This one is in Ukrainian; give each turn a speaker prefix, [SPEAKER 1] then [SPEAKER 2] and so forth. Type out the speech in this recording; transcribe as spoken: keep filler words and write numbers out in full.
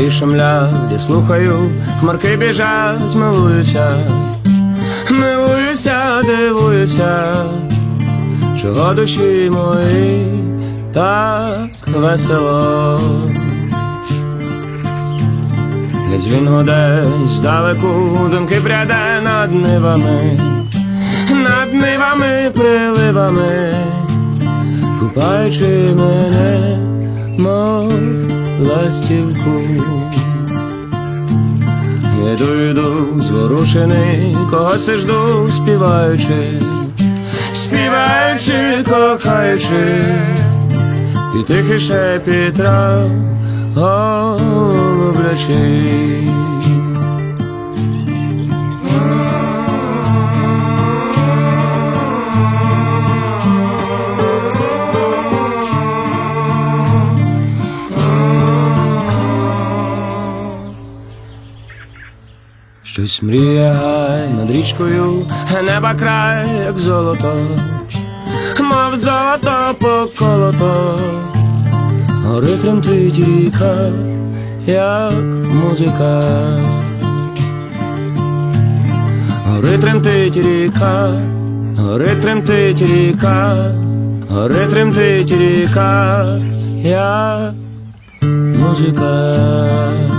[SPEAKER 1] Вітри шумлять, я слухаю, хмарки біжать, милуюся, милуюся, дивуюся, чого душі мої так весело. Дзвін гуде здалеку, думки пряде над нивами, над нивами, приливами, купаючи мене, мов ластівку. Іду, йду, зворушений, когось жду, співаючи, співаючи, кохаючи, і тихий шепіт трав голублячий. Щось мріє гай над річкою, неба край, як золото, мов золото поколото. Гори тремтить ріка, як музика. Гори тремтить ріка, гори тремтить ріка, гори тремтить ріка, як музика.